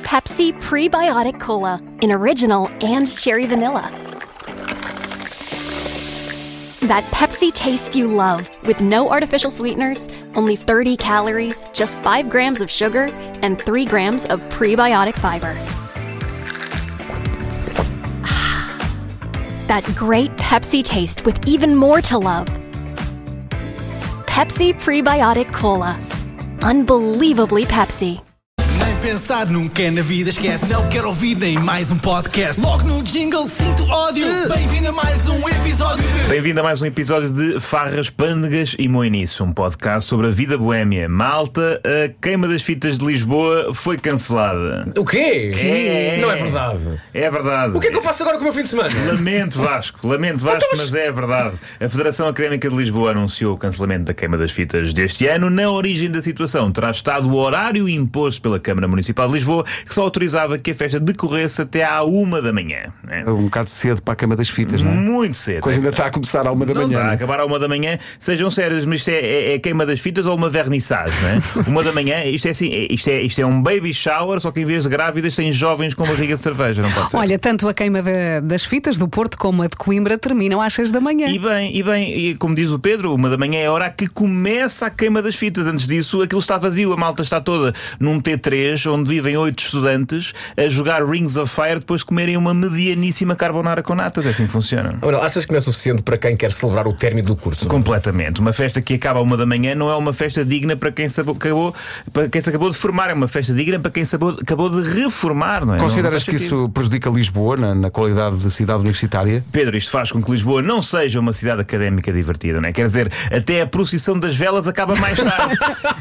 Pepsi Prebiotic Cola in original and cherry vanilla. That Pepsi taste you love, with no artificial sweeteners, only 30 calories, just 5 grams of sugar, and 3 grams of prebiotic fiber. That great Pepsi taste with even more to love. Pepsi Prebiotic Cola. Unbelievably Pepsi. Pensar nunca na vida esquece. Não quero ouvir nem mais um podcast. Logo no jingle sinto ódio. Bem-vindo a mais um episódio de... Bem-vindo a mais um episódio de Farras, Pândegas e Moiniço, um podcast sobre a vida boémia. Malta, a queima das fitas de Lisboa foi cancelada. O quê? É. Não é verdade. É verdade. O que é que eu faço agora com o meu fim de semana? Lamento, Vasco, mas é verdade. A Federação Académica de Lisboa anunciou o cancelamento da queima das fitas deste ano. Na origem da situação terá estado o horário imposto pela Câmara Municipal de Lisboa, que só autorizava que a festa decorresse até à 1 da manhã. É um bocado cedo para a queima das fitas, não é? Muito cedo. A coisa ainda está a começar à 1 da Não manhã. está a acabar à 1 da manhã. Sejam sérios, mas isto é queima das fitas ou uma vernissage, não é? 1 da manhã, isto é assim, isto é um baby shower, só que em vez de grávidas tem jovens com barriga de cerveja, não pode ser? Olha, tanto a queima das fitas do Porto como a de Coimbra terminam às 6 da manhã. E como diz o Pedro, 1 da manhã é a hora que começa a queima das fitas. Antes disso, aquilo está vazio, a malta está toda num T3, onde vivem 8 estudantes a jogar Rings of Fire depois de comerem uma medianíssima carbonara com natas. É assim que funciona. Manuel, achas que não é suficiente para quem quer celebrar o término do curso? Completamente. Uma festa que acaba à 1 da manhã não é uma festa digna para quem se acabou de formar. É uma festa digna para quem se acabou de reformar, não é? Consideras que isso prejudica Lisboa na qualidade de cidade universitária? Pedro, isto faz com que Lisboa não seja uma cidade académica divertida, não é? Quer dizer, até a procissão das velas acaba mais tarde.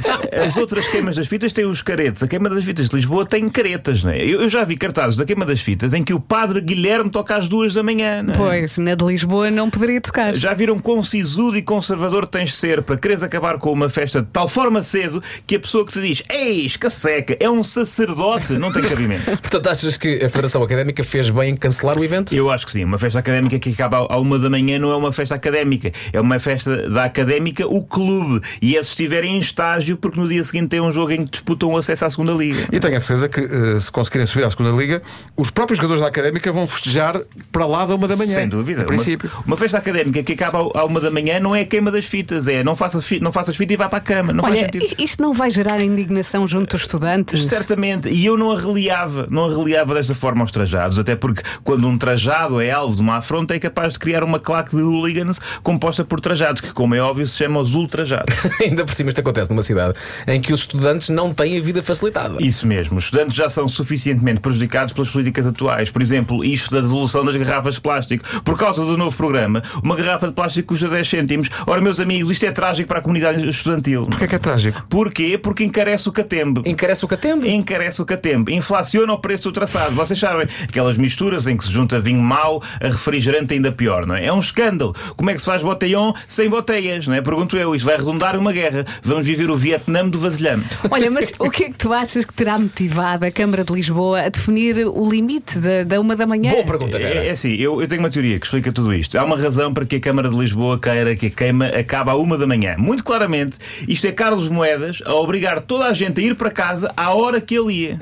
As outras queimas das fitas têm os caretos. A queima das fitas de Lisboa tem caretas, não é? Eu já vi cartazes da queima das fitas em que o padre Guilherme toca às 2 da manhã, não é? Pois, na de Lisboa não poderia tocar. Já viram quão sisudo e conservador tens de ser para quereres acabar com uma festa de tal forma cedo que a pessoa que te diz eis, que seca, é um sacerdote, não tem cabimento. Portanto, achas que a Federação Académica fez bem em cancelar o evento? Eu acho que sim. Uma festa académica que acaba à 1 da manhã não é uma festa académica. É uma festa da académica, o clube. E é se estiverem em estágio, porque no dia seguinte tem um jogo em que disputam o acesso à segunda liga. E tenho a certeza que se conseguirem subir à segunda liga, os próprios jogadores da académica vão festejar para lá da 1 da manhã. Sem dúvida. No princípio. Uma festa académica que acaba à 1 da manhã não é a queima das fitas, é não faças fita e vai para a cama. Não faz Olha, sentido. isto não vai gerar indignação junto dos estudantes? Certamente, e eu não arreliava desta forma aos trajados, até porque quando um trajado é alvo de uma afronta é capaz de criar uma claque de hooligans composta por trajados, que como é óbvio se chama os ultrajados. Ainda por cima isto acontece numa cidade em que os estudantes não têm a vida facilitada. Isso mesmo, os estudantes já são suficientemente prejudicados pelas políticas atuais. Por exemplo, isto da devolução das garrafas de plástico. Por causa do novo programa, uma garrafa de plástico custa 10 cêntimos. Ora, meus amigos, isto é trágico para a comunidade estudantil. Porquê que é trágico? Porquê? Porque encarece o catembe. Encarece o catembe? Encarece o catembe. Inflaciona o preço do traçado. Vocês sabem, aquelas misturas em que se junta vinho mau a refrigerante ainda pior, não é? É um escândalo. Como é que se faz botellón sem boteias, não é? Pergunto eu. Isto vai redundar uma guerra. Vamos viver o Vietnã do vasilhame. Olha, mas o que é que tu achas que terá motivado a Câmara de Lisboa a definir o limite da 1 da manhã? Boa pergunta, Vera. É assim, eu tenho uma teoria que explica tudo isto. Há uma razão para que a Câmara de Lisboa queira que a queima acabe à 1 da manhã. Muito claramente, isto é Carlos Moedas a obrigar toda a gente a ir para casa à hora que ele ia.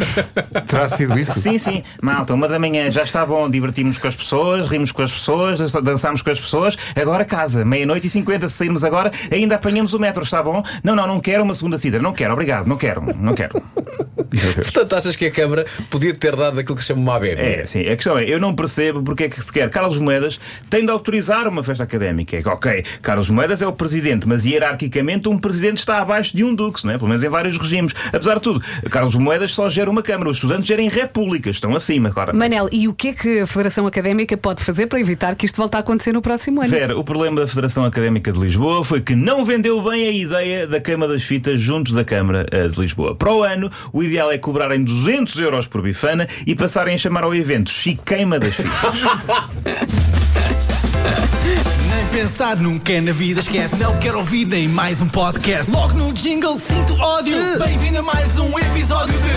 Terá sido isso? Sim. Malta, 1 da manhã já está bom, divertimos com as pessoas, rimos com as pessoas, dançamos com as pessoas. Agora casa, 00:50, se sairmos agora, ainda apanhamos o metro, está bom? Não quero uma segunda cidra, não quero, obrigado, não quero. Portanto, achas que a Câmara podia ter dado aquilo que se chama uma ABB? É, sim. A questão é, eu não percebo porque é que sequer Carlos Moedas tem de autorizar uma festa académica. É que, ok, Carlos Moedas é o presidente, mas hierarquicamente um presidente está abaixo de um duque, não é? Pelo menos em vários regimes. Apesar de tudo, Carlos Moedas só gera uma Câmara. Os estudantes gerem repúblicas, estão acima, claro. Manel, e o que é que a Federação Académica pode fazer para evitar que isto volte a acontecer no próximo ano? Vera, o problema da Federação Académica de Lisboa foi que não vendeu bem a ideia da queima das fitas junto da Câmara de Lisboa. Para o ano, o ideal é cobrarem 200 euros por bifana e passarem a chamar ao evento Chiqueima das Fitas. Nem pensar nunca na vida esquece. Não quero ouvir nem mais um podcast. Logo no jingle sinto ódio. Bem-vindo a mais um episódio de